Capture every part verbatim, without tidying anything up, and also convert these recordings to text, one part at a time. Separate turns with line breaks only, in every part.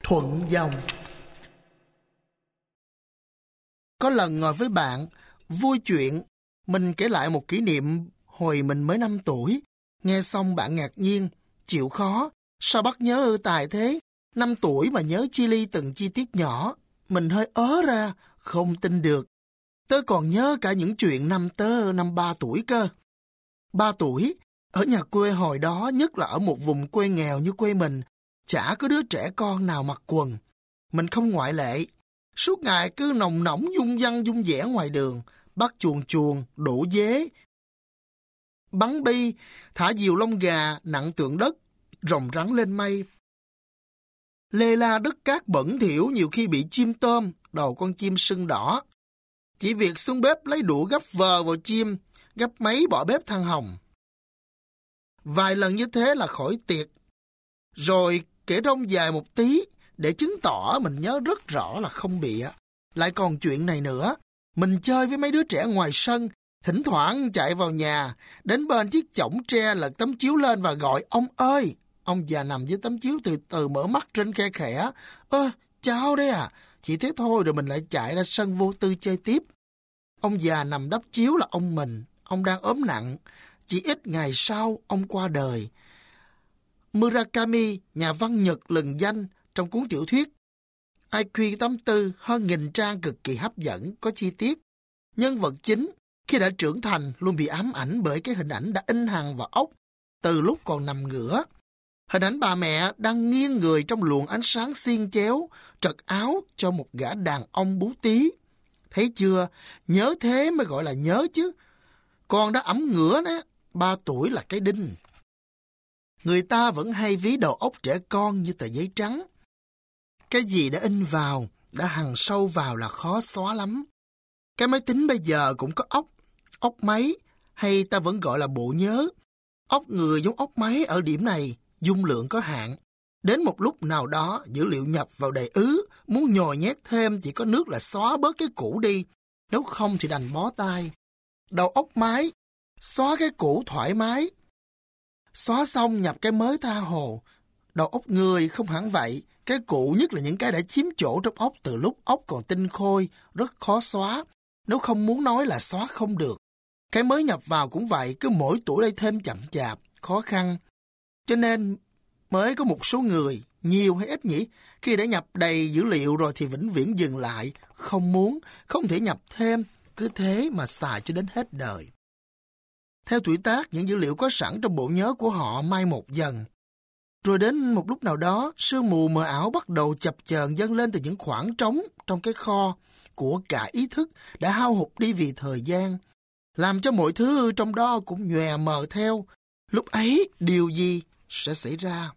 thuận dòng. Có lần ngồi với bạn, vui chuyện, mình kể lại một kỷ niệm hồi mình mới năm tuổi. Nghe xong bạn ngạc nhiên, chịu khó, sao bắt nhớ ư tài thế? Năm tuổi mà nhớ chi li từng chi tiết nhỏ. Mình hơi ớ ra, không tin được. Tớ còn nhớ cả những chuyện năm tớ năm ba tuổi cơ. Ba tuổi, ở nhà quê hồi đó, nhất là ở một vùng quê nghèo như quê mình, chả có đứa trẻ con nào mặc quần. Mình không ngoại lệ. Suốt ngày cứ nồng nỏng dung dăng dung dẻ ngoài đường, bắt chuồn chuồn, đổ dế, bắn bi, thả diều lông gà, nặng tượng đất, rồng rắn lên mây. Lê la đất cát bẩn thỉu, nhiều khi bị chim tôm, đầu con chim sưng đỏ. Chỉ việc xuống bếp lấy đũa gắp vờ vào chim, gắp máy bỏ bếp than hồng. Vài lần như thế là khỏi tiệc. Rồi kể rông dài một tí, để chứng tỏ mình nhớ rất rõ là không bịa. Lại còn chuyện này nữa, mình chơi với mấy đứa trẻ ngoài sân, thỉnh thoảng chạy vào nhà, đến bên chiếc chõng tre lật tấm chiếu lên và gọi ông ơi. Ông già nằm dưới tấm chiếu từ từ mở mắt trên khe khẽ. Ơ, cháu đấy à? Chỉ thế thôi rồi mình lại chạy ra sân vô tư chơi tiếp. Ông già nằm đắp chiếu là ông mình, ông đang ốm nặng. Chỉ ít ngày sau, ông qua đời. Murakami, nhà văn Nhật lừng danh trong cuốn tiểu thuyết i kiu tám mươi tư, hơn nghìn trang cực kỳ hấp dẫn, có chi tiết. Nhân vật chính, khi đã trưởng thành, luôn bị ám ảnh bởi cái hình ảnh đã in hằn vào óc từ lúc còn nằm ngửa. Hình ảnh bà mẹ đang nghiêng người trong luồng ánh sáng xiên chéo, trật áo cho một gã đàn ông bú tí. Thấy chưa? Nhớ thế mới gọi là nhớ chứ. Con đã ẵm ngửa đó, ba tuổi là cái đinh. Người ta vẫn hay ví đầu óc trẻ con như tờ giấy trắng. Cái gì đã in vào, đã hằn sâu vào là khó xóa lắm. Cái máy tính bây giờ cũng có óc, óc máy, hay ta vẫn gọi là bộ nhớ. Óc người giống óc máy ở điểm này, dung lượng có hạn. Đến một lúc nào đó, dữ liệu nhập vào đầy ứ, muốn nhồi nhét thêm chỉ có nước là xóa bớt cái cũ đi, nếu không thì đành bó tay. Đầu óc máy, xóa cái cũ thoải mái, xóa xong nhập cái mới tha hồ. Đầu óc người không hẳn vậy, cái cũ nhất là những cái đã chiếm chỗ trong óc từ lúc óc còn tinh khôi, rất khó xóa, nếu không muốn nói là xóa không được. Cái mới nhập vào cũng vậy, cứ mỗi tuổi đây thêm chậm chạp, khó khăn. Cho nên mới có một số người, nhiều hay ít nhỉ, khi đã nhập đầy dữ liệu rồi thì vĩnh viễn dừng lại, không muốn, không thể nhập thêm, cứ thế mà xài cho đến hết đời. Theo tuổi tác, những dữ liệu có sẵn trong bộ nhớ của họ mai một dần. Rồi đến một lúc nào đó, sương mù mờ ảo bắt đầu chập chờn dâng lên từ những khoảng trống trong cái kho của cả ý thức đã hao hụt đi vì thời gian, làm cho mọi thứ trong đó cũng nhòe mờ theo. Lúc ấy, điều gì sẽ xảy ra?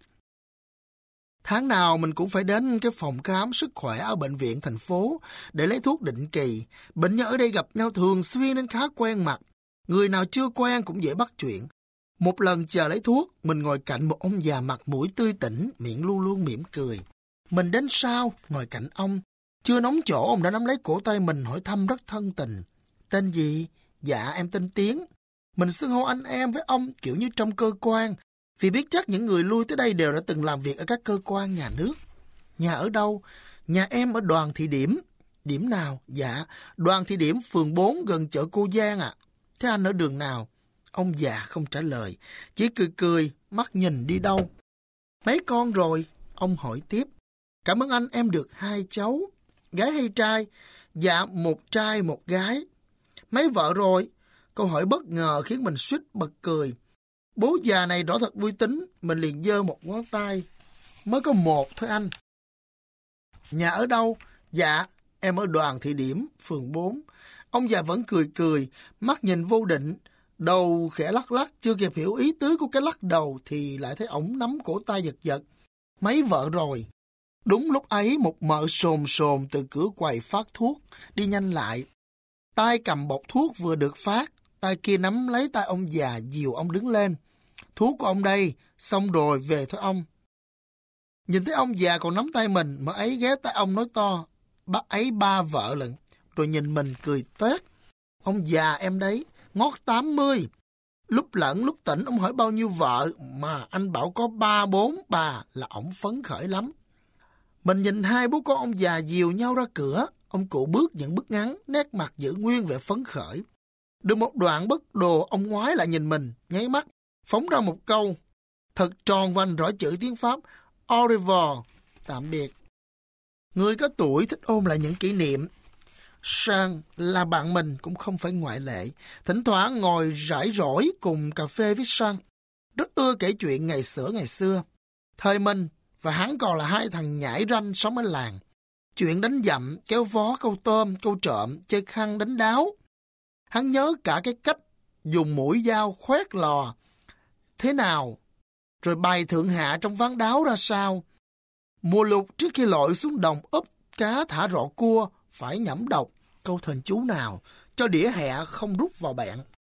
Tháng nào mình cũng phải đến cái phòng khám sức khỏe ở bệnh viện thành phố để lấy thuốc định kỳ. Bệnh nhân ở đây gặp nhau thường xuyên nên khá quen mặt. Người nào chưa quen cũng dễ bắt chuyện. Một lần chờ lấy thuốc, mình ngồi cạnh một ông già mặt mũi tươi tỉnh, miệng luôn luôn mỉm cười. Mình đến sau, ngồi cạnh ông. Chưa nóng chỗ, ông đã nắm lấy cổ tay mình hỏi thăm rất thân tình. Tên gì? Dạ, em tên Tiến. Mình xưng hô anh em với ông kiểu như trong cơ quan, vì biết chắc những người lui tới đây đều đã từng làm việc ở các cơ quan nhà nước. Nhà ở đâu? Nhà em ở Đoàn Thị Điểm. Điểm nào? Dạ, Đoàn Thị Điểm, phường bốn, gần chợ Cô Giang ạ. À. Thế anh ở đường nào? Ông già không trả lời, chỉ cười cười, mắt nhìn đi đâu. Mấy con rồi? Ông hỏi tiếp. Cảm ơn anh, em được hai cháu. Gái hay trai? Dạ, một trai một gái. Mấy vợ rồi? Câu hỏi bất ngờ khiến mình suýt bật cười. Bố già này rõ thật vui tính, mình liền giơ một ngón tay. Mới có một thôi anh. Nhà ở đâu? Dạ, em ở Đoàn Thị Điểm, phường bốn. Ông già vẫn cười cười, mắt nhìn vô định, đầu khẽ lắc lắc, chưa kịp hiểu ý tứ của cái lắc đầu thì lại thấy ổng nắm cổ tay giật giật. Mấy vợ rồi? Đúng lúc ấy một mợ sồn sồn từ cửa quầy phát thuốc, đi nhanh lại. Tay cầm bọc thuốc vừa được phát, tay kia nắm lấy tay ông già dìu ông đứng lên. Thuốc của ông đây, xong rồi về thôi ông. Nhìn thấy ông già còn nắm tay mình, mà ấy ghé tay ông nói to, bác ấy ba vợ lận, rồi nhìn mình cười toét. Ông già em đấy, ngót tám mươi. Lúc lẫn lúc tỉnh ông hỏi bao nhiêu vợ, mà anh bảo có ba bốn bà là ổng phấn khởi lắm. Mình nhìn hai bố con ông già dìu nhau ra cửa. Ông cụ bước những bước ngắn, nét mặt giữ nguyên vẻ phấn khởi. Được một đoạn bất đồ, ông ngoái lại nhìn mình, nháy mắt, phóng ra một câu thật tròn vành rõ chữ tiếng Pháp: Au revoir, tạm biệt. Người có tuổi thích ôn lại những kỷ niệm. Sang là bạn mình cũng không phải ngoại lệ. Thỉnh thoảng ngồi rải rỗi cùng cà phê với Sang. Rất ưa kể chuyện ngày xưa ngày xưa. Thời mình và hắn còn là hai thằng nhãi ranh sống ở làng. Chuyện đánh dặm, kéo vó, câu tôm, câu trộm, chơi khăn, đánh đáo. Hắn nhớ cả cái cách dùng mũi dao khoét lò thế nào, rồi bày thượng hạ trong ván đáo ra sao. Mùa lục trước khi lội xuống đồng úp cá thả rọ cua, phải nhẩm đọc câu thần chú nào cho đĩa hẹ không rút vào bẹn.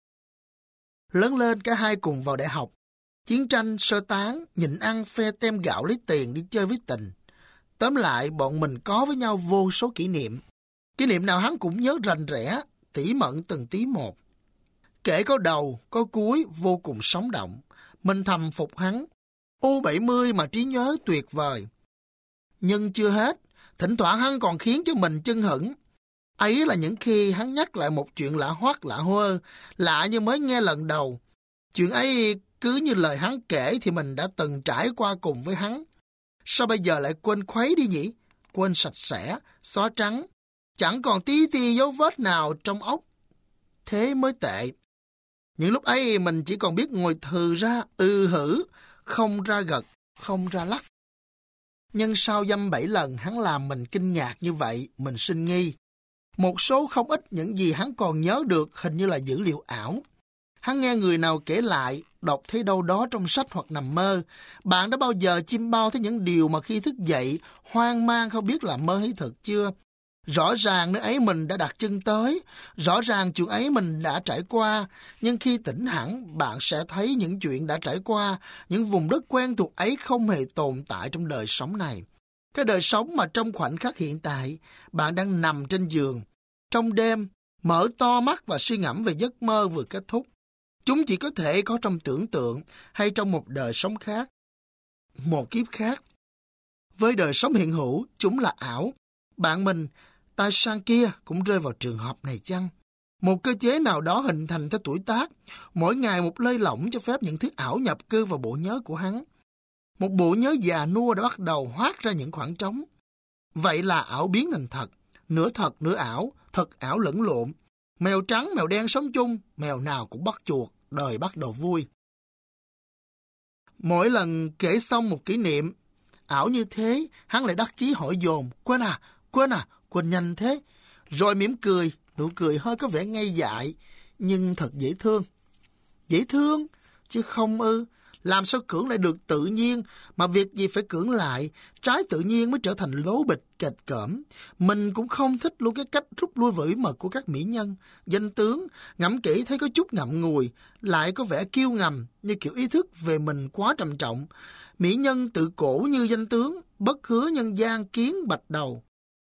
Lớn lên cả hai cùng vào đại học. Chiến tranh, sơ tán, nhịn ăn, phe tem gạo lấy tiền đi chơi với tình. Tóm lại, bọn mình có với nhau vô số kỷ niệm. Kỷ niệm nào hắn cũng nhớ rành rẽ, tỉ mẩn từng tí một. Kể có đầu, có cuối, vô cùng sống động. Mình thầm phục hắn. U bảy mươi mà trí nhớ tuyệt vời. Nhưng chưa hết, thỉnh thoảng hắn còn khiến cho mình chưng hửng. Ấy là những khi hắn nhắc lại một chuyện lạ hoắc lạ hơ, lạ như mới nghe lần đầu. Chuyện ấy cứ như lời hắn kể thì mình đã từng trải qua cùng với hắn. Sao bây giờ lại quên khuấy đi nhỉ? Quên sạch sẽ, xóa trắng, chẳng còn tí ti dấu vết nào trong óc. Thế mới tệ. Những lúc ấy mình chỉ còn biết ngồi thừ ra, ư hử, không ra gật, không ra lắc. Nhưng sau dăm bảy lần hắn làm mình kinh ngạc như vậy, mình sinh nghi. Một số không ít những gì hắn còn nhớ được hình như là dữ liệu ảo. Hắn nghe người nào kể lại, đọc thấy đâu đó trong sách hoặc nằm mơ. Bạn đã bao giờ chiêm bao thấy những điều mà khi thức dậy, hoang mang không biết là mơ hay thật chưa? Rõ ràng nơi ấy mình đã đặt chân tới, rõ ràng chuyện ấy mình đã trải qua, nhưng khi tỉnh hẳn, bạn sẽ thấy những chuyện đã trải qua, những vùng đất quen thuộc ấy không hề tồn tại trong đời sống này. Cái đời sống mà trong khoảnh khắc hiện tại, bạn đang nằm trên giường, trong đêm, mở to mắt và suy ngẫm về giấc mơ vừa kết thúc. Chúng chỉ có thể có trong tưởng tượng hay trong một đời sống khác, một kiếp khác. Với đời sống hiện hữu, chúng là ảo. Bạn mình, tai sang kia cũng rơi vào trường hợp này chăng? Một cơ chế nào đó hình thành theo tuổi tác, mỗi ngày một lơi lỏng cho phép những thứ ảo nhập cư vào bộ nhớ của hắn. Một bộ nhớ già nua đã bắt đầu hoác ra những khoảng trống. Vậy là ảo biến thành thật, nửa thật nửa ảo, thật ảo lẫn lộn. Mèo trắng, mèo đen sống chung, mèo nào cũng bắt chuột, đời bắt đầu vui. Mỗi lần kể xong một kỷ niệm ảo như thế, hắn lại đắc chí hỏi dồn, quên à, quên à, quên nhanh thế. Rồi mỉm cười, nụ cười hơi có vẻ ngây dại, nhưng thật dễ thương. Dễ thương, chứ không ư. Làm sao cưỡng lại được tự nhiên, mà việc gì phải cưỡng lại, trái tự nhiên mới trở thành lố bịch, kệch cỡm. Mình cũng không thích luôn cái cách rút lui vẫy mật của các mỹ nhân, danh tướng, ngẫm kỹ thấy có chút ngậm ngùi, lại có vẻ kiêu ngầm, như kiểu ý thức về mình quá trầm trọng. Mỹ nhân tự cổ như danh tướng, bất hứa nhân gian kiến bạch đầu.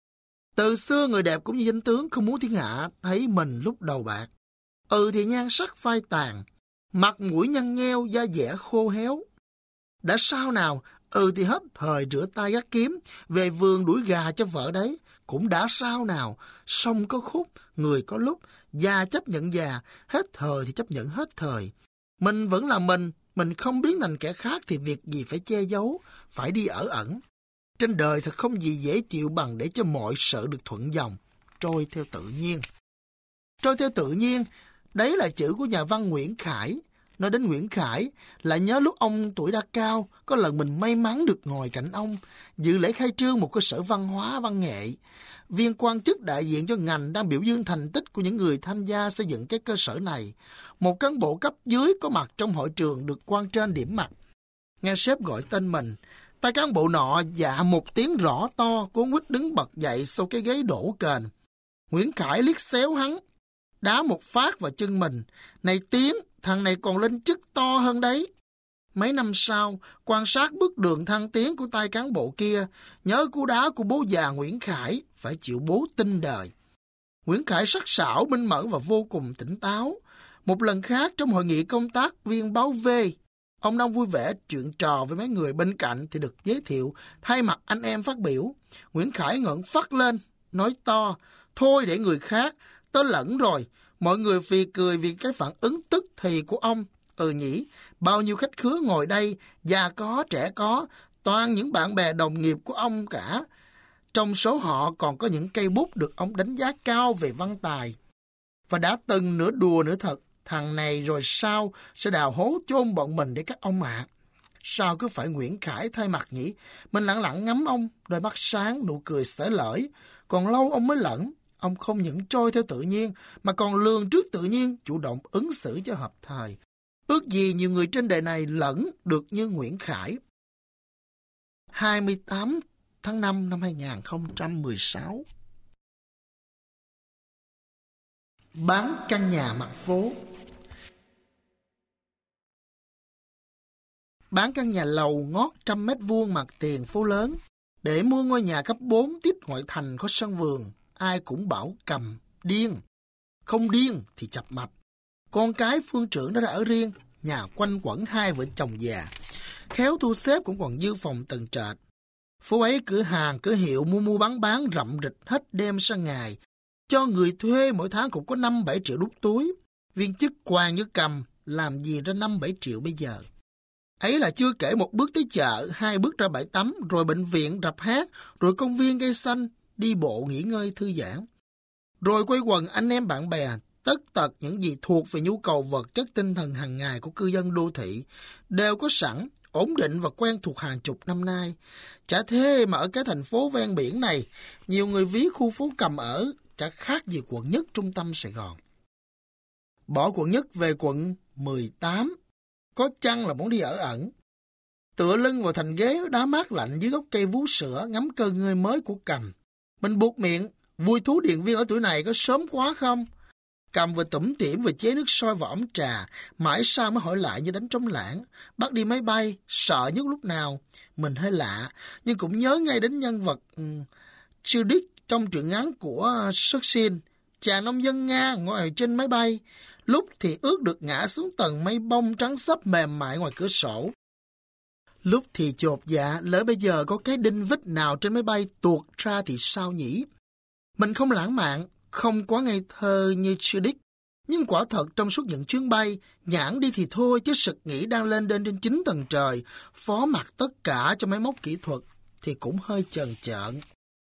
Từ xưa người đẹp cũng như danh tướng không muốn thiên hạ thấy mình lúc đầu bạc. Ừ thì nhan sắc phai tàn, mặt mũi nhăn nheo, da dẻ khô héo. Đã sao nào, ừ thì hết thời rửa tay gác kiếm, về vườn đuổi gà cho vợ đấy. Cũng đã sao nào, sông có khúc, người có lúc, già chấp nhận già, hết thời thì chấp nhận hết thời. Mình vẫn là mình, mình không biến thành kẻ khác thì việc gì phải che giấu, phải đi ở ẩn. Trên đời thật không gì dễ chịu bằng để cho mọi sự được thuận dòng, trôi theo tự nhiên. Trôi theo tự nhiên, đấy là chữ của nhà văn Nguyễn Khải. Nói đến Nguyễn Khải, lại nhớ lúc ông tuổi đã cao, có lần mình may mắn được ngồi cạnh ông, dự lễ khai trương một cơ sở văn hóa văn nghệ. Viên quan chức đại diện cho ngành đang biểu dương thành tích của những người tham gia xây dựng cái cơ sở này. Một cán bộ cấp dưới có mặt trong hội trường được quan trên điểm mặt. Nghe sếp gọi tên mình, tay cán bộ nọ dạ một tiếng rõ to, cuốn quýt đứng bật dậy sau cái ghế đổ kềnh. Nguyễn Khải liếc xéo hắn, đá một phát vào chân mình. Này Tiến, thằng này còn lên chức to hơn đấy. Mấy năm sau, quan sát bước đường thăng tiến của tay cán bộ kia, nhớ cú đá của bố già Nguyễn Khải, phải chịu bố tinh đời. Nguyễn Khải sắc sảo, minh mẫn và vô cùng tỉnh táo. Một lần khác trong hội nghị công tác viên báo V, Ông đang vui vẻ chuyện trò với mấy người bên cạnh thì được giới thiệu thay mặt anh em phát biểu. Nguyễn Khải ngẩng phát lên, nói to, thôi để người khác, tớ lẫn rồi. Mọi người phì cười vì cái phản ứng tức thì của ông. Ừ nhỉ, bao nhiêu khách khứa ngồi đây, già có, trẻ có, toàn những bạn bè đồng nghiệp của ông cả. Trong số họ còn có những cây bút được ông đánh giá cao về văn tài. Và đã từng nửa đùa nửa thật, thằng này rồi sao sẽ đào hố chôn bọn mình để các ông ạ. À. Sao cứ phải Nguyễn Khải thay mặt nhỉ? Mình lặng lặng ngắm ông, đôi mắt sáng, nụ cười xởi lởi. Còn lâu ông mới lẫn. Ông không những trôi theo tự nhiên, mà còn lường trước tự nhiên, chủ động ứng xử cho hợp thời. Ước gì nhiều người trên đời này lẫn được như Nguyễn Khải. hai mươi tám tháng năm năm hai nghìn không trăm mười sáu. Bán căn nhà mặt phố. Bán căn nhà lầu ngót trăm mét vuông mặt tiền phố lớn để mua ngôi nhà cấp bốn tít ngoại thành có sân vườn. Ai cũng bảo cầm, điên. Không điên thì chập mạch. Con cái Phương trưởng đã ra ở riêng, nhà quanh quẩn hai vợ chồng già. Khéo thu xếp cũng còn dư phòng tầng trệt. Phố ấy cửa hàng, cửa hiệu mua mua bán bán rậm rịch hết đêm sang ngày. Cho người thuê mỗi tháng cũng có năm bảy triệu đút túi. Viên chức quan như cầm, làm gì ra năm bảy triệu bây giờ. Ấy là chưa kể một bước tới chợ, hai bước ra bãi tắm, rồi bệnh viện, rạp hát, rồi công viên cây xanh, đi bộ nghỉ ngơi thư giãn. Rồi quây quần anh em bạn bè, tất tật những gì thuộc về nhu cầu vật chất tinh thần hàng ngày của cư dân đô thị, đều có sẵn, ổn định và quen thuộc hàng chục năm nay. Chả thế mà ở cái thành phố ven biển này, nhiều người ví khu phố Cầm ở chả khác gì quận nhất trung tâm Sài Gòn. Bỏ quận nhất về quận mười tám, có chăng là muốn đi ở ẩn. Tựa lưng vào thành ghế đá mát lạnh dưới gốc cây vú sữa ngắm cơn ngươi mới của Cầm. Mình buộc miệng, vui thú điện viên ở tuổi này có sớm quá không? Cầm vừa tủm tỉm vừa chế nước sôi vào ấm trà, mãi sao mới hỏi lại như đánh trống lãng. Bắt đi máy bay, sợ nhất lúc nào. Mình hơi lạ, nhưng cũng nhớ ngay đến nhân vật um, Chudik trong truyện ngắn của Shuksin, chàng nông dân Nga ngồi trên máy bay, lúc thì ước được ngã xuống tầng mây bông trắng xấp mềm mại ngoài cửa sổ. Lúc thì chột dạ, lỡ bây giờ có cái đinh vít nào trên máy bay tuột ra thì sao nhỉ? Mình không lãng mạn, không quá ngây thơ như Chudik, nhưng quả thật trong suốt những chuyến bay, nhãn đi thì thôi chứ sực nghĩ đang lên đến trên chín tầng trời, phó mặc tất cả cho máy móc kỹ thuật, thì cũng hơi chần chợn.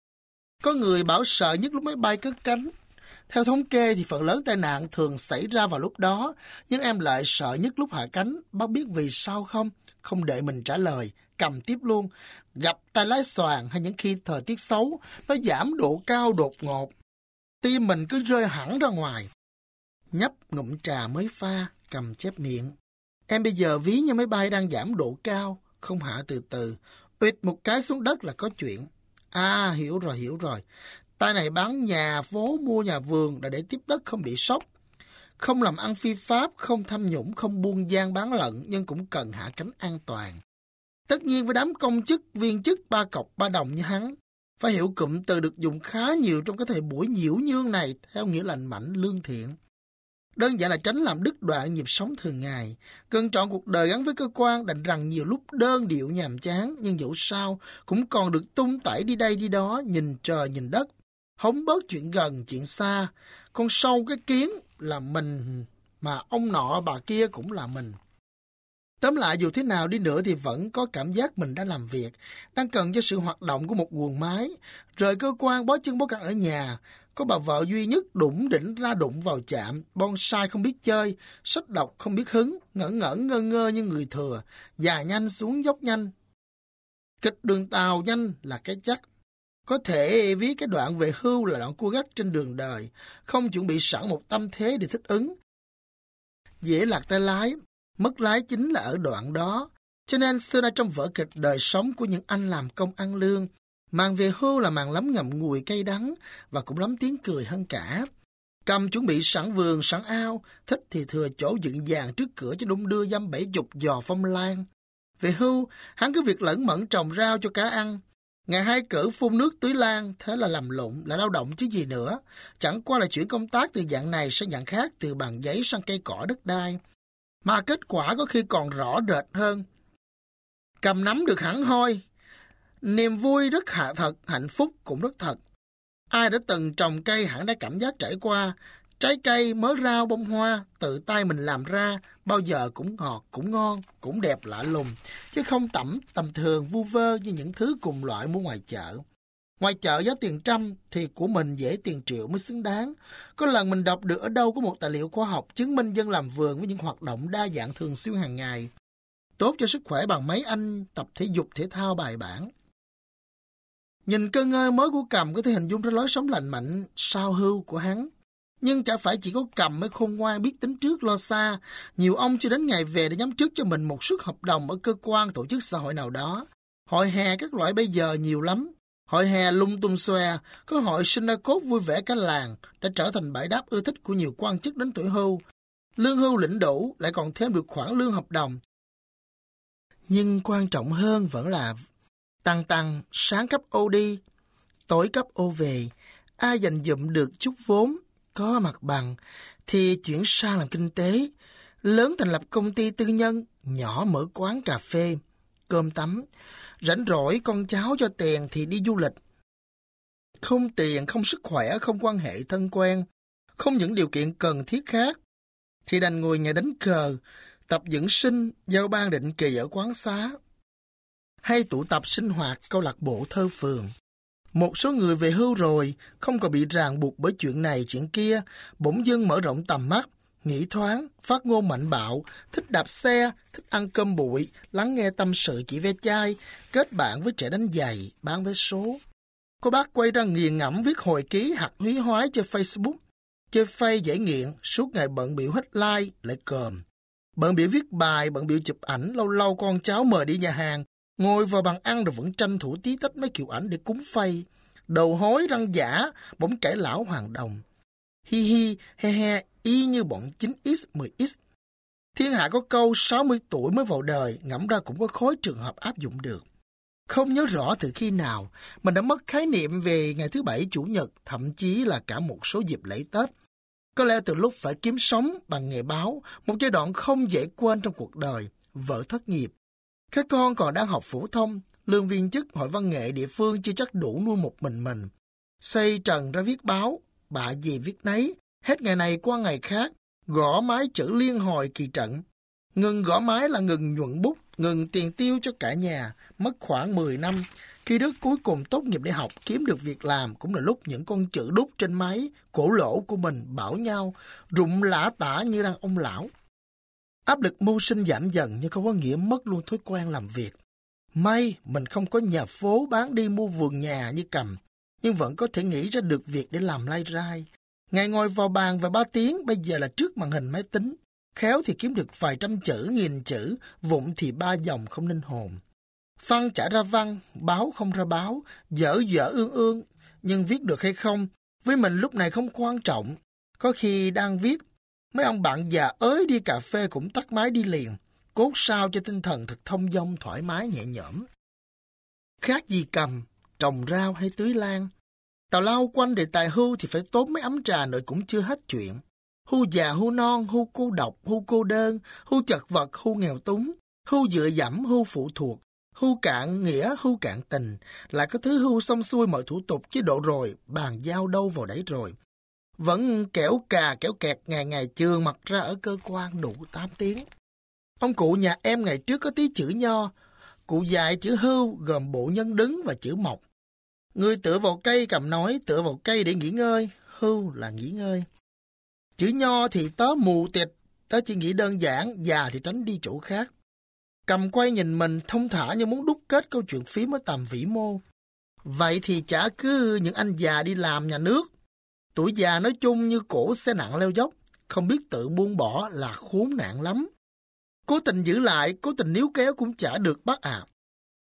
Có người bảo sợ nhất lúc máy bay cất cánh. Theo thống kê thì phần lớn tai nạn thường xảy ra vào lúc đó, nhưng em lại sợ nhất lúc hạ cánh. Bác biết vì sao không? Không đợi mình trả lời, Cầm tiếp luôn. Gặp tay lái xoàn hay những khi thời tiết xấu, nó giảm độ cao đột ngột. Tim mình cứ rơi hẳn ra ngoài. Nhấp ngụm trà mới pha, Cầm chép miệng. Em bây giờ ví như máy bay đang giảm độ cao, không hạ từ từ. Ụt một cái xuống đất là có chuyện. À, hiểu rồi, hiểu rồi. Tay này bán nhà phố, mua nhà vườn là để tiếp đất không bị sốc. Không làm ăn phi pháp, không tham nhũng, không buôn gian bán lận, nhưng cũng cần hạ cánh an toàn. Tất nhiên với đám công chức, viên chức ba cọc ba đồng như hắn, phải hiểu cụm từ được dùng khá nhiều trong cái thời buổi nhiễu nhương này theo nghĩa lành mạnh, lương thiện. Đơn giản là tránh làm đứt đoạn nhịp sống thường ngày. Cần chọn cuộc đời gắn với cơ quan, đành rằng nhiều lúc đơn điệu nhàm chán, nhưng dẫu sao cũng còn được tung tẩy đi đây đi đó, nhìn trời nhìn đất. Hóng bớt chuyện gần, chuyện xa. Con sâu cái kiến là mình, mà ông nọ bà kia cũng là mình. Tóm lại dù thế nào đi nữa thì vẫn có cảm giác mình đã làm việc, đang cần cho sự hoạt động của một guồng máy. Rời cơ quan bó chân bó cẳng ở nhà, có bà vợ duy nhất đủng đỉnh ra đụng vào chạm, bonsai không biết chơi, sách đọc không biết hứng, ngẩn ngẩn ngơ ngơ như người thừa, già nhanh xuống dốc nhanh. Kịch đường tàu nhanh là cái chắc. Có thể ví cái đoạn về hưu là đoạn cua gắt trên đường đời, không chuẩn bị sẵn một tâm thế để thích ứng. Dễ lạc tay lái, mất lái chính là ở đoạn đó. Cho nên xưa nay trong vở kịch đời sống của những anh làm công ăn lương, màn về hưu là màn lắm ngậm ngùi cay đắng và cũng lắm tiếng cười hơn cả. Cầm chuẩn bị sẵn vườn, sẵn ao, thích thì thừa chỗ dựng vàng trước cửa cho đung đưa dăm bảy chục giò phong lan. Về hưu, hắn cứ việc lẫn mẫn trồng rau cho cá ăn. Ngày hai cử phun nước tưới lan, thế là làm lụng, là lao động chứ gì nữa. Chẳng qua là chuyển công tác từ dạng này sang dạng khác, từ bàn giấy sang cây cỏ đất đai. mà kết quả có khi còn rõ rệt hơn. Cầm nắm được hẳn hoi, niềm vui rất hạ thật, hạnh phúc cũng rất thật. Ai đã từng trồng cây hẳn đã cảm giác trải qua, trái cây, mớ rau, bông hoa, tự tay mình làm ra, bao giờ cũng ngọt, cũng ngon, cũng đẹp lạ lùng, chứ không tẩm tầm thường vu vơ như những thứ cùng loại mua ngoài chợ. Ngoài chợ giá tiền trăm thì của mình dễ tiền triệu mới xứng đáng. Có lần mình đọc được ở đâu có một tài liệu khoa học chứng minh dân làm vườn với những hoạt động đa dạng thường xuyên hàng ngày tốt cho sức khỏe bằng mấy anh tập thể dục thể thao bài bản. Nhìn cơ ngơi mới của Cầm có thể hình dung ra lối sống lành mạnh sau hưu của hắn. Nhưng chả phải chỉ có Cầm mới khôn ngoan biết tính trước lo xa. Nhiều ông chưa đến ngày về để nhắm trước cho mình một suất hợp đồng ở cơ quan tổ chức xã hội nào đó. Hội hè các loại bây giờ nhiều lắm. Hội hè lung tung xòe, có hội sinh ra cốt vui vẻ cả làng đã trở thành bãi đáp ưa thích của nhiều quan chức đến tuổi hưu. Lương hưu lĩnh đủ lại còn thêm được khoản lương hợp đồng. Nhưng quan trọng hơn vẫn là tăng tăng, sáng cấp ô đi, tối cấp ô về. Ai dành dụm được chút vốn, có mặt bằng, thì chuyển sang làm kinh tế. Lớn thành lập công ty tư nhân, nhỏ mở quán cà phê, cơm tắm. Rảnh rỗi con cháu cho tiền thì đi du lịch. Không tiền, không sức khỏe, không quan hệ thân quen, không những điều kiện cần thiết khác, thì đành ngồi nhà đánh cờ, tập dưỡng sinh, giao ban định kỳ ở quán xá, hay tụ tập sinh hoạt câu lạc bộ thơ phường. Một số người về hưu rồi, không còn bị ràng buộc bởi chuyện này chuyện kia, bỗng dưng mở rộng tầm mắt, nghĩ thoáng, phát ngôn mạnh bạo, thích đạp xe, thích ăn cơm bụi, lắng nghe tâm sự chỉ ve chai, kết bạn với trẻ đánh giày, bán vé số. Có bác quay ra nghiền ngẫm viết hồi ký hoặc húy hoái trên Facebook. Chơi Face dễ nghiện, suốt ngày bận biểu hết like, lại còm. Bận biểu viết bài, bận biểu chụp ảnh, lâu lâu con cháu mời đi nhà hàng, ngồi vào bàn ăn rồi vẫn tranh thủ tí tách mấy kiểu ảnh để cúng Face. Đầu hối răng giả, bỗng cải lão hoàng đồng. Hi hi, he he, y như bọn chín x, mười x. Thiên hạ có câu sáu mươi tuổi mới vào đời, ngẫm ra cũng có khối trường hợp áp dụng được. Không nhớ rõ từ khi nào, mình đã mất khái niệm về ngày thứ Bảy, Chủ nhật, thậm chí là cả một số dịp lễ Tết. Có lẽ từ lúc phải kiếm sống bằng nghề báo, một giai đoạn không dễ quên trong cuộc đời, vợ thất nghiệp. Các con còn đang học phổ thông, lương viên chức hội văn nghệ địa phương chưa chắc đủ nuôi một mình mình. Xây trần ra viết báo, bạ gì viết nấy, hết ngày này qua ngày khác, gõ mái chữ liên hồi kỳ trận. Ngừng gõ mái là ngừng nhuận bút, ngừng tiền tiêu cho cả nhà, mất khoảng mười năm. Khi đứa cuối cùng tốt nghiệp đại học kiếm được việc làm cũng là lúc những con chữ đúc trên máy, cổ lỗ của mình bảo nhau, rụng lã tả như đàn ông lão. Áp lực mưu sinh giảm dần nhưng không có nghĩa mất luôn thói quen làm việc. May mình không có nhà phố bán đi mua vườn nhà như Cầm, nhưng vẫn có thể nghĩ ra được việc để làm lai rai. Ngày ngồi vào bàn vài ba tiếng, bây giờ là trước màn hình máy tính. Khéo thì kiếm được vài trăm chữ, nghìn chữ, vụng thì ba dòng không linh hồn. Văn chả ra văn, báo không ra báo, dở dở ương ương, nhưng viết được hay không, với mình lúc này không quan trọng. Có khi đang viết, mấy ông bạn già ới đi cà phê cũng tắt máy đi liền, cốt sao cho tinh thần thật thông dong thoải mái nhẹ nhõm. Khác gì Cầm, trồng rau hay tưới lan. Tào lao quanh đề tài hưu thì phải tốn mấy ấm trà nữa cũng chưa hết chuyện. Hưu già, hưu non, hưu cô độc, hưu cô đơn, hưu chật vật, hưu nghèo túng, hưu dựa dẫm, hưu phụ thuộc, hưu cạn nghĩa, hưu cạn tình, lại có thứ hưu xong xuôi mọi thủ tục chế độ rồi, bàn giao đâu vào đấy rồi. Vẫn kẻo cà kẻo kẹt ngày ngày trường mặt ra ở cơ quan đủ tám tiếng. Ông cụ nhà em ngày trước có tí chữ nho, cụ dạy chữ hưu gồm bộ nhân đứng và chữ mộc. Người tựa vào cây Cầm nói, tựa vào cây để nghỉ ngơi, hưu là nghỉ ngơi. Chữ nho thì tớ mù tịt, tớ chỉ nghĩ đơn giản, già thì tránh đi chỗ khác. Cầm quay nhìn mình thông thả như muốn đúc kết câu chuyện phím ở tầm vĩ mô. Vậy thì chả cứ những anh già đi làm nhà nước. Tuổi già nói chung như cổ xe nặng leo dốc, không biết tự buông bỏ là khốn nạn lắm. Cố tình giữ lại, cố tình níu kéo cũng chả được bắt ạ. À.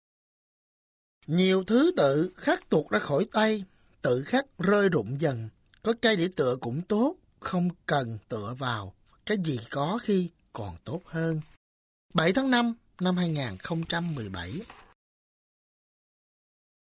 Nhiều thứ tự khắc tuột ra khỏi tay, tự khắc rơi rụng dần. Có cây để tựa cũng tốt, không cần tựa vào. Cái gì có khi còn tốt hơn. bảy tháng năm năm hai nghìn không trăm mười bảy.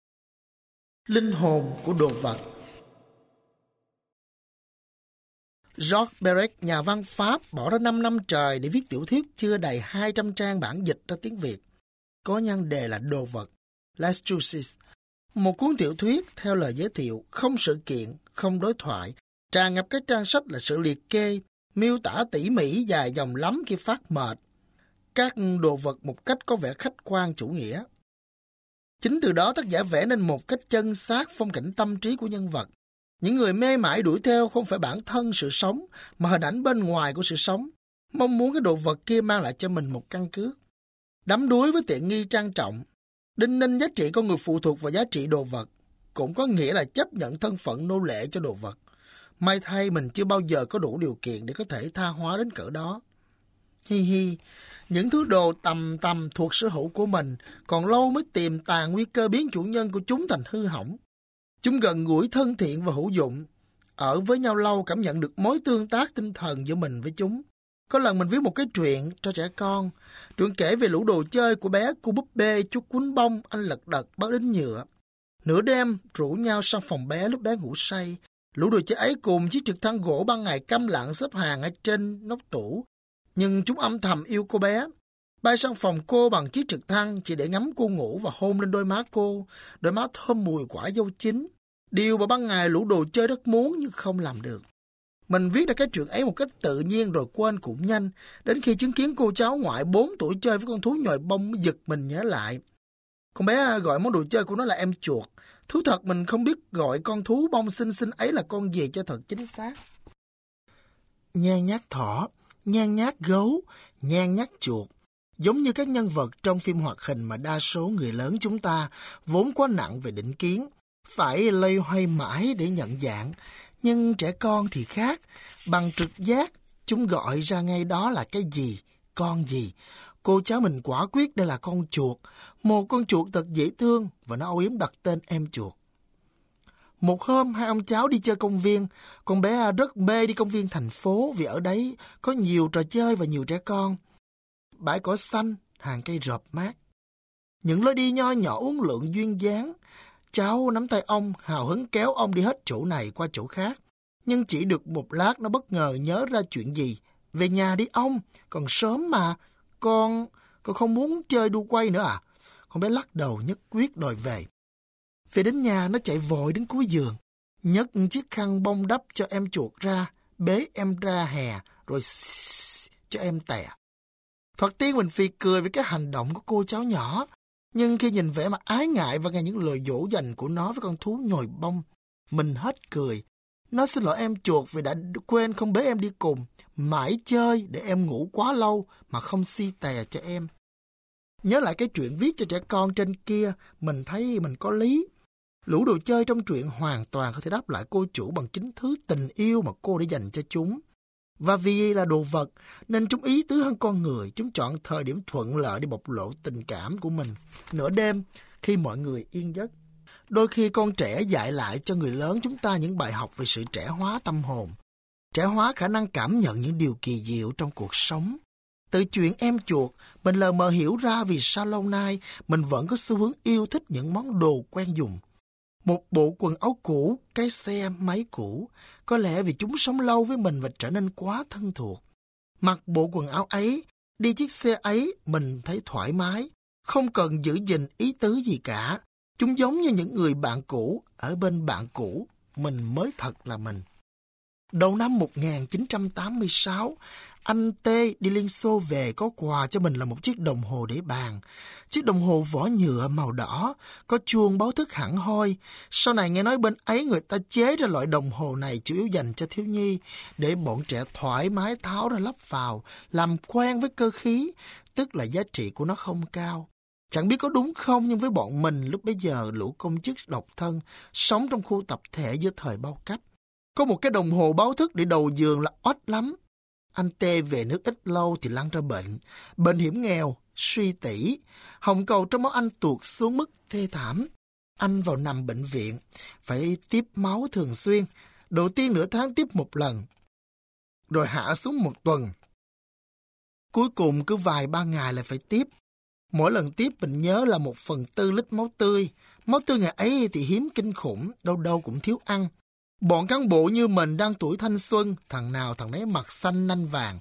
Linh hồn của đồ vật. Georges Perec, nhà văn Pháp, bỏ ra năm năm trời để viết tiểu thuyết chưa đầy hai trăm trang bản dịch ra tiếng Việt. Có nhan đề là Đồ vật, Les Trucs. Một cuốn tiểu thuyết, theo lời giới thiệu, không sự kiện, không đối thoại, tràn ngập các trang sách là sự liệt kê, miêu tả tỉ mỉ dài dòng lắm khi phát mệt các đồ vật một cách có vẻ khách quan chủ nghĩa. Chính từ đó tác giả vẽ nên một cách chân xác phong cảnh tâm trí của nhân vật. Những người mê mải đuổi theo không phải bản thân sự sống, mà hình ảnh bên ngoài của sự sống, mong muốn cái đồ vật kia mang lại cho mình một căn cước. Đắm đuối với tiện nghi trang trọng, đinh ninh giá trị con người phụ thuộc vào giá trị đồ vật, cũng có nghĩa là chấp nhận thân phận nô lệ cho đồ vật. May thay mình chưa bao giờ có đủ điều kiện để có thể tha hóa đến cỡ đó. Hi hi, những thứ đồ tầm tầm thuộc sở hữu của mình còn lâu mới tiềm tàng nguy cơ biến chủ nhân của chúng thành hư hỏng. Chúng gần gũi thân thiện và hữu dụng. Ở với nhau lâu cảm nhận được mối tương tác tinh thần giữa mình với chúng. Có lần mình viết một cái truyện cho trẻ con. Truyện kể về lũ đồ chơi của bé, cô búp bê, chú quấn bông, anh lật đật, bác đính nhựa. Nửa đêm rủ nhau sang phòng bé lúc bé ngủ say. Lũ đồ chơi ấy cùng chiếc trực thăng gỗ ban ngày câm lặng xếp hàng ở trên nóc tủ. Nhưng chúng âm thầm yêu cô bé. Bay sang phòng cô bằng chiếc trực thăng chỉ để ngắm cô ngủ và hôn lên đôi má cô, đôi má thơm mùi quả dâu chín. Điều mà ban ngày lũ đồ chơi rất muốn nhưng không làm được. Mình viết ra cái chuyện ấy một cách tự nhiên rồi quên cũng nhanh. Đến khi chứng kiến cô cháu ngoại bốn tuổi chơi với con thú nhồi bông mới giật mình nhớ lại. Con bé gọi món đồ chơi của nó là em chuột. Thú thật mình không biết gọi con thú bông xinh xinh ấy là con gì cho thật chính xác. Nhan nhác thỏ, nhan nhác gấu, nhan nhác chuột. Giống như các nhân vật trong phim hoạt hình mà đa số người lớn chúng ta vốn quá nặng về định kiến, phải loay hoay mãi để nhận dạng. Nhưng trẻ con thì khác, bằng trực giác, chúng gọi ra ngay đó là cái gì, con gì. Cô cháu mình quả quyết đây là con chuột, một con chuột thật dễ thương và nó âu yếm đặt tên em chuột. Một hôm hai ông cháu đi chơi công viên, con bé rất mê đi công viên thành phố vì ở đấy có nhiều trò chơi và nhiều trẻ con. Bãi cỏ xanh, hàng cây rợp mát. Những lối đi nho nhỏ uốn lượn duyên dáng. Cháu nắm tay ông, hào hứng kéo ông đi hết chỗ này qua chỗ khác. Nhưng chỉ được một lát nó bất ngờ nhớ ra chuyện gì. Về nhà đi ông, còn sớm mà. Con, con không muốn chơi đu quay nữa à? Con bé lắc đầu nhất quyết đòi về. Về đến nhà nó chạy vội đến cuối giường. Nhấc chiếc khăn bông đắp cho em chuột ra, bế em ra hè, rồi xịt cho em tè. Thoạt tiên mình phì cười với cái hành động của cô cháu nhỏ. Nhưng khi nhìn vẻ mặt ái ngại và nghe những lời dỗ dành của nó với con thú nhồi bông, mình hết cười. Nó xin lỗi em chuột vì đã quên không bế em đi cùng, mãi chơi để em ngủ quá lâu mà không si tè cho em. Nhớ lại cái chuyện viết cho trẻ con trên kia, mình thấy mình có lý. Lũ đồ chơi trong truyện hoàn toàn có thể đáp lại cô chủ bằng chính thứ tình yêu mà cô đã dành cho chúng. Và vì là đồ vật, nên chúng ý tứ hơn con người, chúng chọn thời điểm thuận lợi để bộc lộ tình cảm của mình. Nửa đêm, khi mọi người yên giấc. Đôi khi con trẻ dạy lại cho người lớn chúng ta những bài học về sự trẻ hóa tâm hồn. Trẻ hóa khả năng cảm nhận những điều kỳ diệu trong cuộc sống. Từ chuyện em chuột, mình lờ mờ hiểu ra vì sao lâu nay mình vẫn có xu hướng yêu thích những món đồ quen dùng. Một bộ quần áo cũ, cái xe, máy cũ, có lẽ vì chúng sống lâu với mình và trở nên quá thân thuộc. Mặc bộ quần áo ấy, đi chiếc xe ấy, mình thấy thoải mái, không cần giữ gìn ý tứ gì cả. Chúng giống như những người bạn cũ, ở bên bạn cũ, mình mới thật là mình. Đầu năm một nghìn chín trăm tám mươi sáu, anh T đi Liên Xô về có quà cho mình là một chiếc đồng hồ để bàn. Chiếc đồng hồ vỏ nhựa màu đỏ, có chuông báo thức hẳn hoi. Sau này nghe nói bên ấy người ta chế ra loại đồng hồ này chủ yếu dành cho thiếu nhi, để bọn trẻ thoải mái tháo ra lắp vào, làm quen với cơ khí, tức là giá trị của nó không cao. Chẳng biết có đúng không, nhưng với bọn mình lúc bấy giờ lũ công chức độc thân, sống trong khu tập thể giữa thời bao cấp. Có một cái đồng hồ báo thức để đầu giường là oách lắm. Anh T về nước ít lâu thì lăn ra bệnh. Bệnh hiểm nghèo, suy tỷ. Hồng cầu trong máu anh tuột xuống mức thê thảm. Anh vào nằm bệnh viện, phải tiếp máu thường xuyên. Đầu tiên nửa tháng tiếp một lần, rồi hạ xuống một tuần. Cuối cùng cứ vài ba ngày lại phải tiếp. Mỗi lần tiếp mình nhớ là một phần tư lít máu tươi. Máu tươi ngày ấy thì hiếm kinh khủng, đâu đâu cũng thiếu ăn. Bọn cán bộ như mình đang tuổi thanh xuân, thằng nào thằng nấy mặt xanh nanh vàng.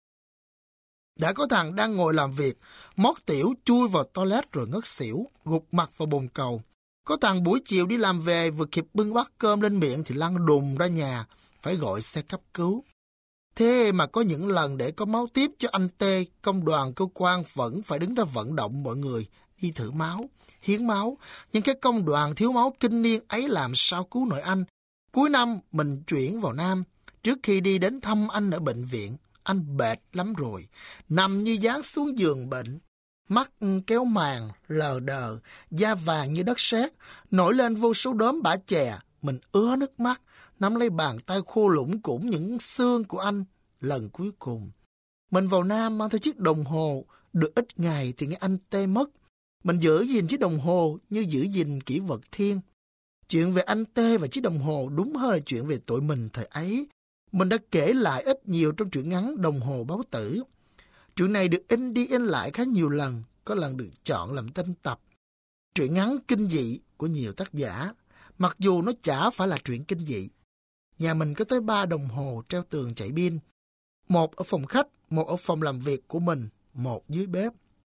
Đã có thằng đang ngồi làm việc, mót tiểu chui vào toilet rồi ngất xỉu, gục mặt vào bồn cầu. Có thằng buổi chiều đi làm về vừa kịp bưng bát cơm lên miệng thì lăn đùng ra nhà, phải gọi xe cấp cứu. Thế mà có những lần để có máu tiếp cho anh Tê, công đoàn cơ quan vẫn phải đứng ra vận động mọi người đi thử máu, hiến máu. Nhưng cái công đoàn thiếu máu kinh niên ấy làm sao cứu nổi anh. Cuối năm mình chuyển vào Nam, trước khi đi đến thăm anh ở bệnh viện, anh bệt lắm rồi, nằm như dán xuống giường bệnh. Mắt kéo màng, lờ đờ, da vàng như đất sét, nổi lên vô số đốm bã chè. Mình ứa nước mắt, nắm lấy bàn tay khô lủng củng những xương của anh. Lần cuối cùng, mình vào Nam mang theo chiếc đồng hồ, được ít ngày thì nghe anh Tê mất. Mình giữ gìn chiếc đồng hồ như giữ gìn kỷ vật thiêng. Chuyện về anh Tê và chiếc đồng hồ đúng hơn là chuyện về tụi mình thời ấy. Mình đã kể lại ít nhiều trong truyện ngắn Đồng hồ báo tử. Chuyện này được in đi in lại khá nhiều lần, có lần được chọn làm tên tập. Truyện ngắn kinh dị của nhiều tác giả, mặc dù nó chả phải là truyện kinh dị. Nhà mình có tới ba đồng hồ treo tường chạy pin. Một ở phòng khách, một ở phòng làm việc của mình, một dưới bếp.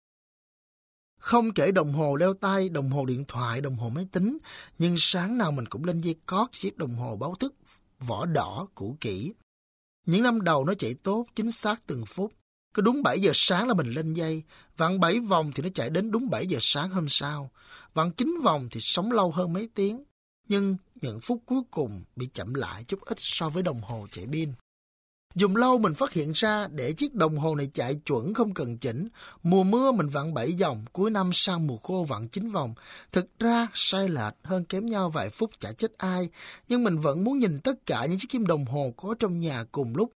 Không kể đồng hồ đeo tay, đồng hồ điện thoại, đồng hồ máy tính, nhưng sáng nào mình cũng lên dây cót chiếc đồng hồ báo thức vỏ đỏ cũ kỹ. Những năm đầu nó chạy tốt, chính xác từng phút. Cứ đúng bảy giờ sáng là mình lên dây, vặn bảy vòng thì nó chạy đến đúng bảy giờ sáng hôm sau. Vặn chín vòng thì sống lâu hơn mấy tiếng. Nhưng những phút cuối cùng bị chậm lại chút ít so với đồng hồ chạy pin. Dùng lâu mình phát hiện ra để chiếc đồng hồ này chạy chuẩn không cần chỉnh. Mùa mưa mình vặn bảy vòng, cuối năm sang mùa khô vặn chín vòng. Thực ra sai lệch hơn kém nhau vài phút chả chết ai, nhưng mình vẫn muốn nhìn tất cả những chiếc kim đồng hồ có trong nhà cùng lúc.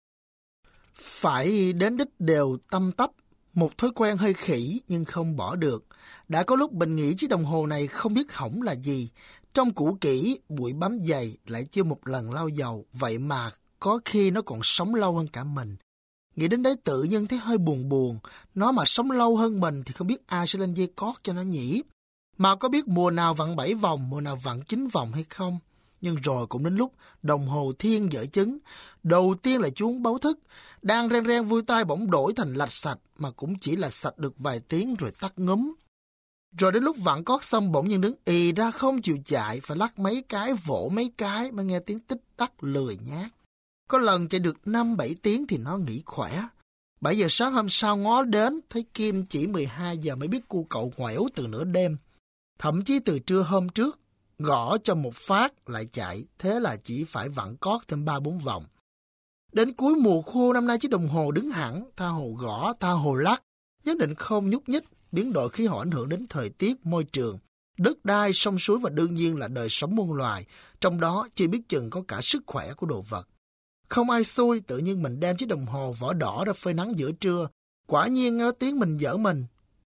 Phải đến đích đều tăm tắp, một thói quen hơi khỉ nhưng không bỏ được. Đã có lúc mình nghĩ chiếc đồng hồ này không biết hỏng là gì. Trong cũ kỹ, bụi bám dày, lại chưa một lần lau dầu, vậy mà có khi nó còn sống lâu hơn cả mình. Nghĩ đến đấy tự nhiên thấy hơi buồn buồn, nó mà sống lâu hơn mình thì không biết ai sẽ lên dây cót cho nó nhỉ. Mà có biết mùa nào vặn bảy vòng, mùa nào vặn chín vòng hay không? Nhưng rồi cũng đến lúc đồng hồ thiên dở chứng. Đầu tiên là chuông báo thức, đang ren ren vui tai bỗng đổi thành lạch sạch, mà cũng chỉ là sạch được vài tiếng rồi tắt ngúm. Rồi đến lúc vặn cót xong bỗng nhiên đứng ì ra không chịu chạy, phải lắc mấy cái, vỗ mấy cái mới nghe tiếng tích tắc lười nhác. Có lần chạy được năm bảy tiếng thì nó nghỉ khỏe. bảy giờ sáng hôm sau ngó đến, thấy kim chỉ mười hai giờ mới biết cu cậu ngoẻo từ nửa đêm. Thậm chí từ trưa hôm trước, gõ cho một phát lại chạy, thế là chỉ phải vặn cót thêm ba bốn vòng. Đến cuối mùa khô năm nay chiếc đồng hồ đứng hẳn, tha hồ gõ, tha hồ lắc, nhất định không nhúc nhích. Biến đổi khí hậu ảnh hưởng đến thời tiết, môi trường, đất đai, sông suối và đương nhiên là đời sống muôn loài, trong đó chưa biết chừng có cả sức khỏe của đồ vật. Không ai xui, tự nhiên mình đem chiếc đồng hồ vỏ đỏ ra phơi nắng giữa trưa, quả nhiên nghe tiếng mình giở mình.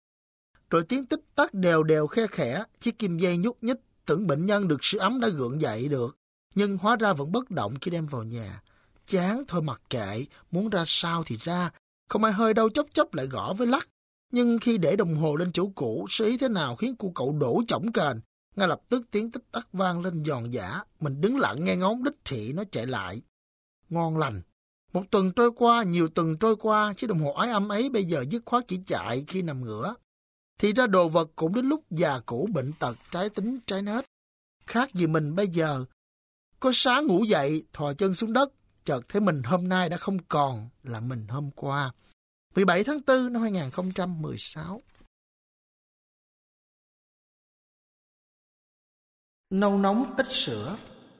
Rồi tiếng tích tắc đều đều khe khẽ, chiếc kim dây nhúc nhích, tưởng bệnh nhân được sự ấm đã gượng dậy được, nhưng hóa ra vẫn bất động khi đem vào nhà. Chán thôi mặc kệ, muốn ra sao thì ra, không ai hơi đâu chốc chốc lại gõ với lắc. Nhưng khi để đồng hồ lên chỗ cũ, sơ ý thế nào khiến cu cậu đổ chổng kềnh. Ngay lập tức tiếng tích tắc vang lên giòn giã, mình đứng lặng nghe ngóng đích thị nó chạy lại. Ngon lành. Một tuần trôi qua, nhiều tuần trôi qua, chiếc đồng hồ ái âm ấy bây giờ dứt khoát chỉ chạy khi nằm ngửa. Thì ra đồ vật cũng đến lúc già cũ bệnh tật, trái tính, trái nết. Khác gì mình bây giờ. Có sáng ngủ dậy, thò chân xuống đất, chợt thấy mình hôm nay đã không còn là mình hôm qua. mười bảy tháng tư năm hai nghìn không trăm mười sáu. Nâu nóng ít sữa.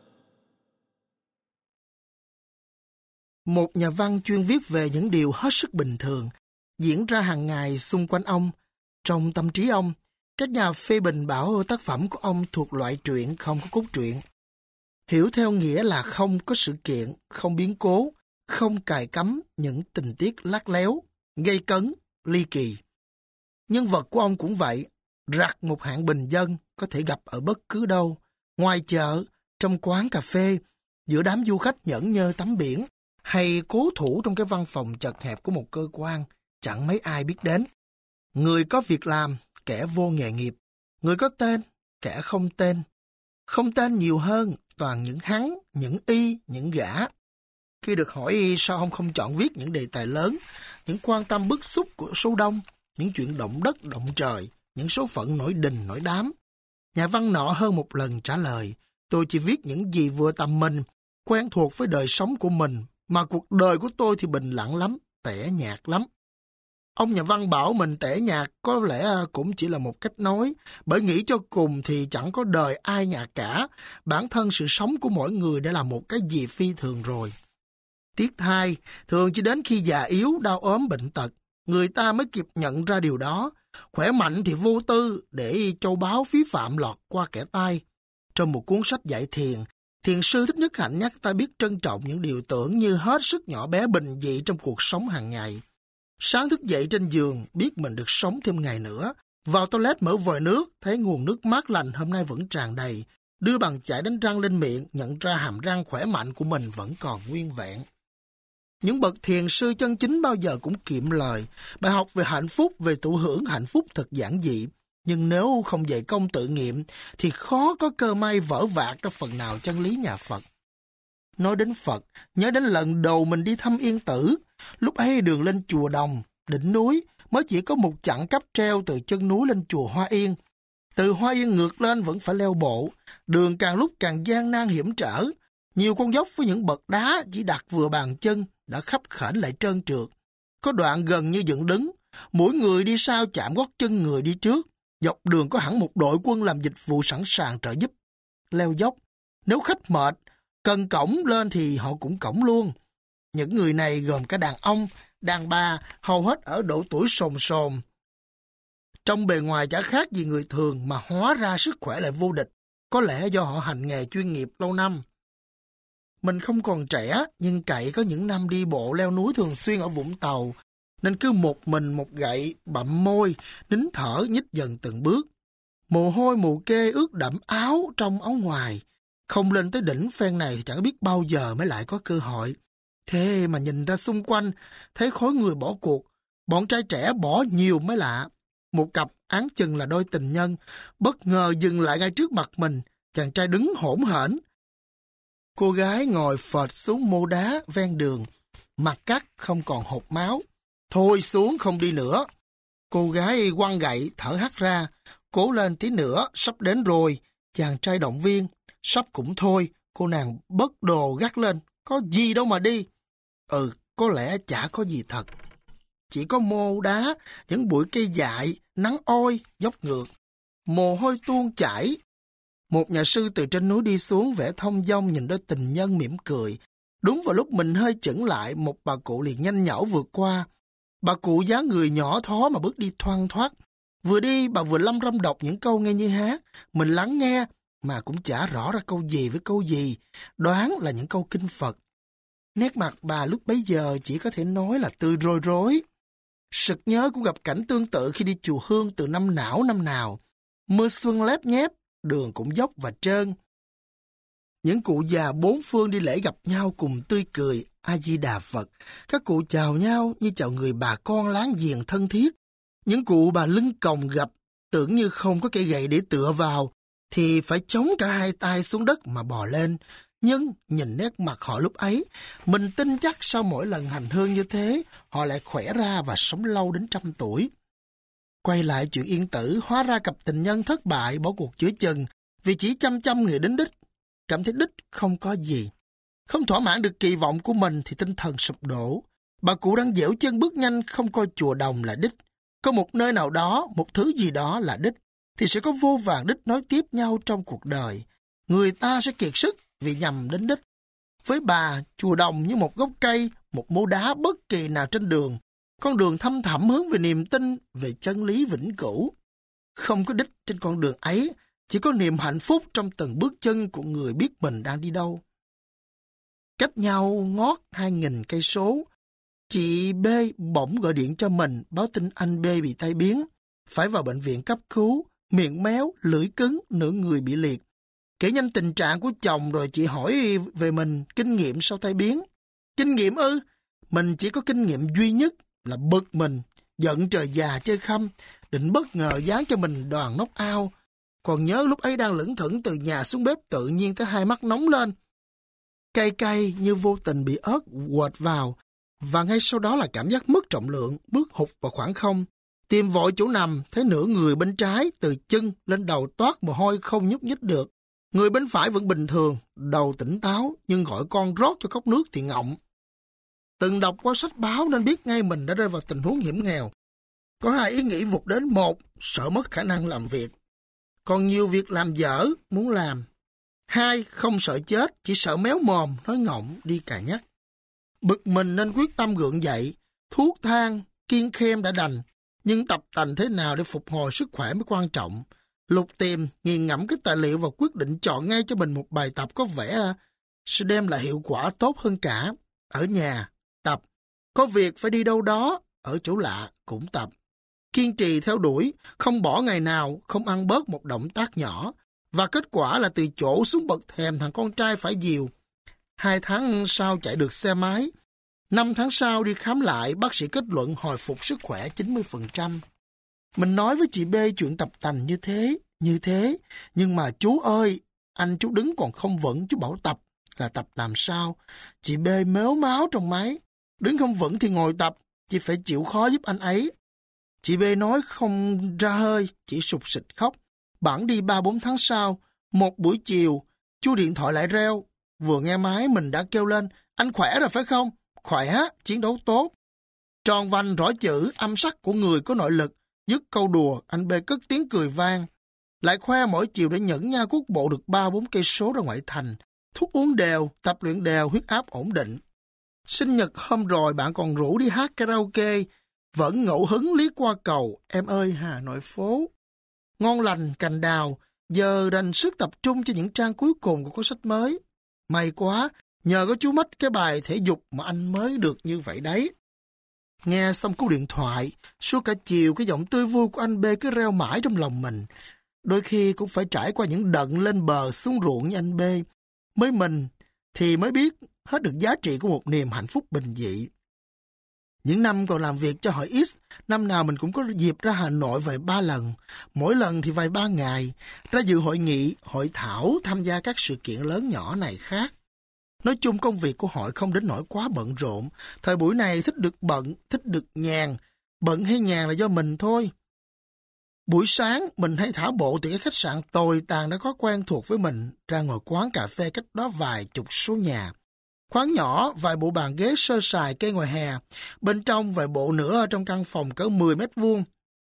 Một nhà văn chuyên viết về những điều hết sức bình thường diễn ra hàng ngày xung quanh ông. Trong tâm trí ông, các nhà phê bình bảo tác phẩm của ông thuộc loại truyện không có cốt truyện. Hiểu theo nghĩa là không có sự kiện, không biến cố, không cài cắm những tình tiết lắt léo, gây cấn, ly kỳ. Nhân vật của ông cũng vậy, rặt một hạng bình dân có thể gặp ở bất cứ đâu, ngoài chợ, trong quán cà phê, giữa đám du khách nhởn nhơ tắm biển, hay cố thủ trong cái văn phòng chật hẹp của một cơ quan, chẳng mấy ai biết đến. Người có việc làm, kẻ vô nghề nghiệp, người có tên, kẻ không tên. Không tên nhiều hơn, toàn những hắn, những y, những gã. Khi được hỏi sao ông không chọn viết những đề tài lớn, những quan tâm bức xúc của số đông, những chuyện động đất, động trời, những số phận nổi đình, nổi đám, nhà văn nọ hơn một lần trả lời, tôi chỉ viết những gì vừa tầm mình, quen thuộc với đời sống của mình, mà cuộc đời của tôi thì bình lặng lắm, tẻ nhạt lắm. Ông nhà văn bảo mình tẻ nhạt có lẽ cũng chỉ là một cách nói, bởi nghĩ cho cùng thì chẳng có đời ai nhạt cả, bản thân sự sống của mỗi người đã là một cái gì phi thường rồi. Tiếc thay, thường chỉ đến khi già yếu, đau ốm, bệnh tật, người ta mới kịp nhận ra điều đó. Khỏe mạnh thì vô tư, để châu báu phí phạm lọt qua kẻ tay. Trong một cuốn sách dạy thiền, thiền sư Thích Nhất Hạnh nhắc ta biết trân trọng những điều tưởng như hết sức nhỏ bé bình dị trong cuộc sống hàng ngày. Sáng thức dậy trên giường, biết mình được sống thêm ngày nữa. Vào toilet mở vòi nước, thấy nguồn nước mát lành hôm nay vẫn tràn đầy. Đưa bàn chải đánh răng lên miệng, nhận ra hàm răng khỏe mạnh của mình vẫn còn nguyên vẹn. Những bậc thiền sư chân chính bao giờ cũng kiệm lời. Bài học về hạnh phúc, về thụ hưởng hạnh phúc thật giản dị. Nhưng nếu không dạy công tự nghiệm, thì khó có cơ may vỡ vạc ra phần nào chân lý nhà Phật. Nói đến Phật, nhớ đến lần đầu mình đi thăm Yên Tử. Lúc ấy đường lên chùa Đồng, đỉnh núi, mới chỉ có một chặng cáp treo từ chân núi lên chùa Hoa Yên. Từ Hoa Yên ngược lên vẫn phải leo bộ. Đường càng lúc càng gian nan hiểm trở. Nhiều con dốc với những bậc đá chỉ đặt vừa bàn chân đã khắp khểnh lại trơn trượt. Có đoạn gần như dựng đứng, mỗi người đi sau chạm gót chân người đi trước. Dọc đường có hẳn một đội quân làm dịch vụ sẵn sàng trợ giúp. Leo dốc, nếu khách mệt, cần cõng lên thì họ cũng cõng luôn. Những người này gồm cả đàn ông, đàn bà, hầu hết ở độ tuổi sồn sồn. Trong bề ngoài chả khác gì người thường mà hóa ra sức khỏe lại vô địch, có lẽ do họ hành nghề chuyên nghiệp lâu năm. Mình không còn trẻ, nhưng cậy có những năm đi bộ leo núi thường xuyên ở Vũng Tàu, nên cứ một mình một gậy, bặm môi, nín thở nhích dần từng bước. Mồ hôi mồ kê ướt đẫm áo trong áo ngoài. Không lên tới đỉnh phen này thì chẳng biết bao giờ mới lại có cơ hội. Thế mà nhìn ra xung quanh, thấy khối người bỏ cuộc, bọn trai trẻ bỏ nhiều mới lạ. Một cặp áng chừng là đôi tình nhân, bất ngờ dừng lại ngay trước mặt mình, chàng trai đứng hỗn hển. Cô gái ngồi phệt xuống mô đá ven đường, mặt cắt không còn hột máu. Thôi xuống không đi nữa. Cô gái quăng gậy thở hắt ra, cố lên tí nữa, sắp đến rồi. Chàng trai động viên, sắp cũng thôi. Cô nàng bớt đồ gắt lên, có gì đâu mà đi. Ừ, có lẽ chả có gì thật. Chỉ có mô đá, những bụi cây dại, nắng oi, dốc ngược. Mồ hôi tuôn chảy. Một nhà sư từ trên núi đi xuống vẻ thông dong nhìn đôi tình nhân mỉm cười. Đúng vào lúc mình hơi chững lại, một bà cụ liền nhanh nhảu vượt qua. Bà cụ dáng người nhỏ thó mà bước đi thoăn thoắt. Vừa đi bà vừa lâm râm đọc những câu nghe như hát. Mình lắng nghe mà cũng chả rõ ra câu gì với câu gì. Đoán là những câu kinh Phật. Nét mặt bà lúc bấy giờ chỉ có thể nói là tươi rối rối. Sực nhớ cũng gặp cảnh tương tự khi đi chùa Hương từ năm nào năm nào. Mưa xuân lép nhép, đường cũng dốc và trơn. Những cụ già bốn phương đi lễ gặp nhau cùng tươi cười, A-di-đà Phật. Các cụ chào nhau như chào người bà con láng giềng thân thiết. Những cụ bà lưng còng gập, tưởng như không có cây gậy để tựa vào, thì phải chống cả hai tay xuống đất mà bò lên. Nhưng nhìn nét mặt họ lúc ấy, mình tin chắc sau mỗi lần hành hương như thế, họ lại khỏe ra và sống lâu đến trăm tuổi. Quay lại chuyện Yên Tử, hóa ra cặp tình nhân thất bại bỏ cuộc giữa chừng vì chỉ chăm chăm người đến đích, cảm thấy đích không có gì. Không thỏa mãn được kỳ vọng của mình thì tinh thần sụp đổ. Bà cụ đang dẻo chân bước nhanh không coi chùa Đồng là đích. Có một nơi nào đó, một thứ gì đó là đích, thì sẽ có vô vàn đích nối tiếp nhau trong cuộc đời. Người ta sẽ kiệt sức vì nhằm đến đích. Với bà, chùa Đồng như một gốc cây, một mô đá bất kỳ nào trên đường. Con đường thăm thẳm hướng về niềm tin, về chân lý vĩnh cửu. Không có đích trên con đường ấy, chỉ có niềm hạnh phúc trong từng bước chân của người biết mình đang đi đâu. Cách nhau ngót hai nghìn cây số, chị B bỗng gọi điện cho mình báo tin anh B bị tai biến, phải vào bệnh viện cấp cứu, miệng méo, lưỡi cứng, nửa người bị liệt. Kể nhanh tình trạng của chồng rồi chị hỏi về mình kinh nghiệm sau tai biến. Kinh nghiệm ư? Mình chỉ có kinh nghiệm duy nhất là bực mình, giận trời già chơi khăm, định bất ngờ dán cho mình đoàn knock out. Còn nhớ lúc ấy đang lững thững từ nhà xuống bếp tự nhiên tới hai mắt nóng lên. Cay cay như vô tình bị ớt quệt vào, và ngay sau đó là cảm giác mất trọng lượng, bước hụt vào khoảng không. Tìm vội chỗ nằm, thấy nửa người bên trái, từ chân lên đầu toát mồ hôi không nhúc nhích được. Người bên phải vẫn bình thường, đầu tỉnh táo, nhưng gọi con rót cho cốc nước thì ngọng. Từng đọc qua sách báo nên biết ngay mình đã rơi vào tình huống hiểm nghèo. Có hai ý nghĩ vụt đến: một, sợ mất khả năng làm việc, còn nhiều việc làm dở, muốn làm. Hai, không sợ chết, chỉ sợ méo mồm, nói ngọng, đi cà nhắc. Bực mình nên quyết tâm gượng dậy, thuốc thang, kiêng khem đã đành, nhưng tập tành thế nào để phục hồi sức khỏe mới quan trọng. Lục tìm, nghiền ngẫm cái tài liệu và quyết định chọn ngay cho mình một bài tập có vẻ sẽ đem lại hiệu quả tốt hơn cả. Ở nhà, tập. Có việc phải đi đâu đó, ở chỗ lạ, cũng tập. Kiên trì theo đuổi, không bỏ ngày nào, không ăn bớt một động tác nhỏ. Và kết quả là từ chỗ xuống bậc thềm thằng con trai phải dìu. Hai tháng sau chạy được xe máy. Năm tháng sau đi khám lại, bác sĩ kết luận hồi phục sức khỏe chín mươi phần trăm. Mình nói với chị B chuyện tập tành như thế, như thế. Nhưng mà chú ơi, anh chú đứng còn không vững, chú bảo tập là tập làm sao? Chị B mếu máo trong máy. Đứng không vững thì ngồi tập, chị phải chịu khó giúp anh ấy. Chị B nói không ra hơi, chỉ sụt sịt khóc. Bẵng đi ba bốn tháng sau, một buổi chiều, chuông điện thoại lại reo. Vừa nghe máy mình đã kêu lên: anh khỏe rồi phải không? Khỏe, chiến đấu tốt. Tròn vành rõ chữ, âm sắc của người có nội lực. Dứt câu đùa, anh B cất tiếng cười vang. Lại khoe mỗi chiều để nhẫn nha cuốc bộ được ba bốn cây số ra ngoại thành. Thuốc uống đều, tập luyện đều, huyết áp ổn định. Sinh nhật hôm rồi bạn còn rủ đi hát karaoke. Vẫn ngẫu hứng liếc qua cầu, em ơi Hà Nội phố. Ngon lành cành đào, giờ dành sức tập trung cho những trang cuối cùng của cuốn sách mới. May quá, nhờ có chú Mách cái bài thể dục mà anh mới được như vậy đấy. Nghe xong cú điện thoại, suốt cả chiều cái giọng tươi vui của anh B cứ reo mãi trong lòng mình. Đôi khi cũng phải trải qua những đận lên bờ xuống ruộng như anh B. Mới mình thì mới biết hết được giá trị của một niềm hạnh phúc bình dị. Những năm còn làm việc cho hội X, năm nào mình cũng có dịp ra Hà Nội vài ba lần, mỗi lần thì vài ba ngày, ra dự hội nghị, hội thảo, tham gia các sự kiện lớn nhỏ này khác. Nói chung công việc của hội không đến nỗi quá bận rộn, thời buổi này thích được bận, thích được nhàn, bận hay nhàn là do mình thôi. Buổi sáng mình hay thả bộ từ cái khách sạn tồi tàn đã có quen thuộc với mình, ra ngồi quán cà phê cách đó vài chục số nhà. Khoáng nhỏ, vài bộ bàn ghế sơ sài kê ngoài hè, bên trong vài bộ nữa ở trong căn phòng cỡ mười mét vuông.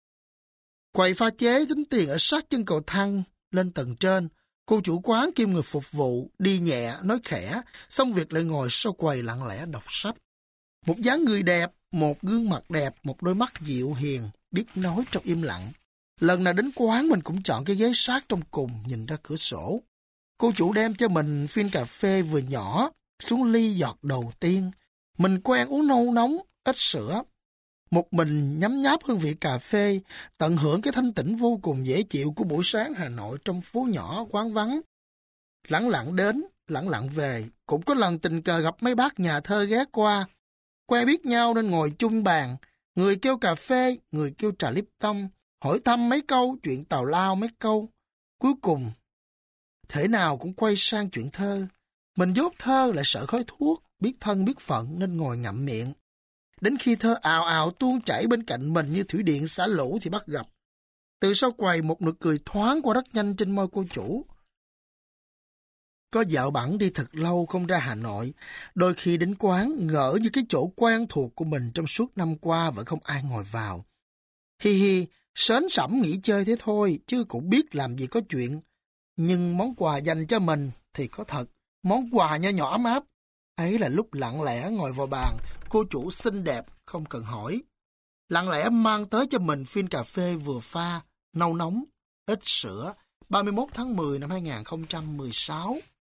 Quầy pha chế tính tiền ở sát chân cầu thang lên tầng trên. Cô chủ quán kiêm người phục vụ, đi nhẹ, nói khẽ, xong việc lại ngồi sau quầy lặng lẽ đọc sách. Một dáng người đẹp, một gương mặt đẹp, một đôi mắt dịu hiền, biết nói trong im lặng. Lần nào đến quán mình cũng chọn cái ghế sát trong cùng, nhìn ra cửa sổ. Cô chủ đem cho mình phin cà phê vừa nhỏ, xuống ly giọt đầu tiên. Mình quen uống nâu nóng, ít sữa. Một mình nhấm nháp hương vị cà phê, tận hưởng cái thanh tĩnh vô cùng dễ chịu của buổi sáng Hà Nội trong phố nhỏ quán vắng. Lẳng lặng đến, lẳng lặng về, cũng có lần tình cờ gặp mấy bác nhà thơ ghé qua. Quen biết nhau nên ngồi chung bàn, người kêu cà phê, người kêu trà Lipton, hỏi thăm mấy câu, chuyện tào lao mấy câu. Cuối cùng, thể nào cũng quay sang chuyện thơ. Mình dốt thơ lại sợ khói thuốc, biết thân biết phận nên ngồi ngậm miệng. Đến khi thơ ào ào tuôn chảy bên cạnh mình như thủy điện xả lũ thì bắt gặp. Từ sau quầy một nụ cười thoáng qua rất nhanh trên môi cô chủ. Có dạo bẵng đi thật lâu không ra Hà Nội, đôi khi đến quán ngỡ như cái chỗ quen thuộc của mình trong suốt năm qua vẫn không ai ngồi vào. Hi hi, sến sẩm nghỉ chơi thế thôi, chứ cũng biết làm gì có chuyện. Nhưng món quà dành cho mình thì có thật, món quà nho nhỏ ấm áp. Ấy là lúc lặng lẽ ngồi vào bàn, cô chủ xinh đẹp, không cần hỏi. Lặng lẽ mang tới cho mình phin cà phê vừa pha, nâu nóng, ít sữa, ba mươi mốt tháng mười năm hai nghìn không trăm mười sáu.